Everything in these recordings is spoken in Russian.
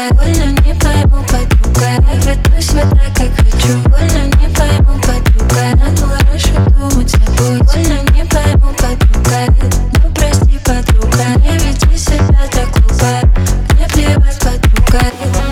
больно не пойму, подруга. Я веду себя так, как хочу. Больно не пойму, подруга. Надо лучше думать собой. Больно не пойму, подруга. Ну прости, подруга, не веди себя так глупо. Мне плевать, подруга.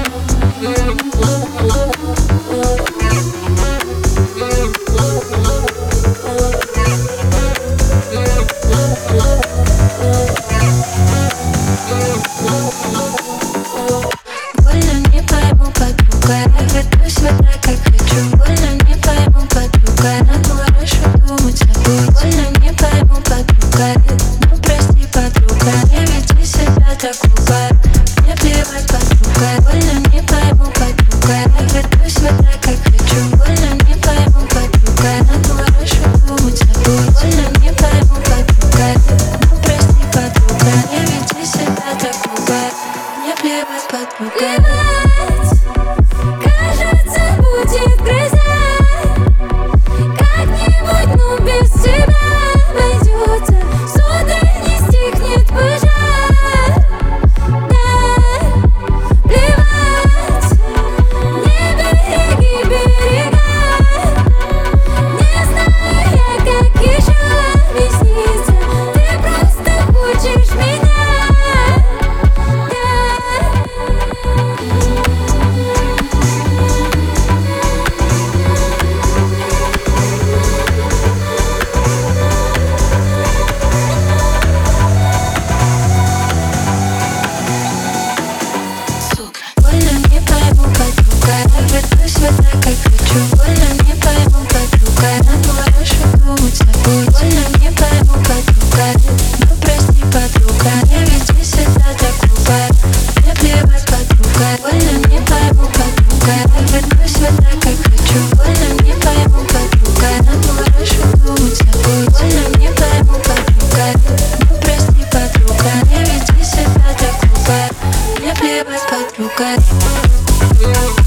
Больно не пойму, подруга. Я веду себя так, как хочу. Больно не пойму, подруга. Надо лучше думать собой. Больно не пойму, подруга. Ну прости, подруга, не веди себя так глупо. Мне плевать, подруга. Больно не пойму, подруга. Я веду себя так, как хочу. Больно не пойму, подруга. Надо лучше думать собой. Больно не пойму, подруга. Ну прости, подруга, не веди себя так глупо. Мне плевать, подруга. Кажется, будет гроза. Как-нибудь, ну без тебя обойдется. Сударь, не стихнет пожар. Да, плевать. Не береги берега. Не знаю я, как еще объясниться. Ты просто хочешь меня. Больно не пойму, подруга. Я веду себя так, как хочу. Больно не пойму, подруга. Надо лучше думать собой. Больно не пойму, подруга. Ну прости, подруга, не веди себя так глупо. Мне плевать, подруга. Больно не пойму, подруга. Я веду себя так, как хочу. Больно не пойму, подруга. Надо лучше думать собой. Больно не пойму, подруга. Ну прости, подруга, не веди себя так глупо. Мне плевать, подруга.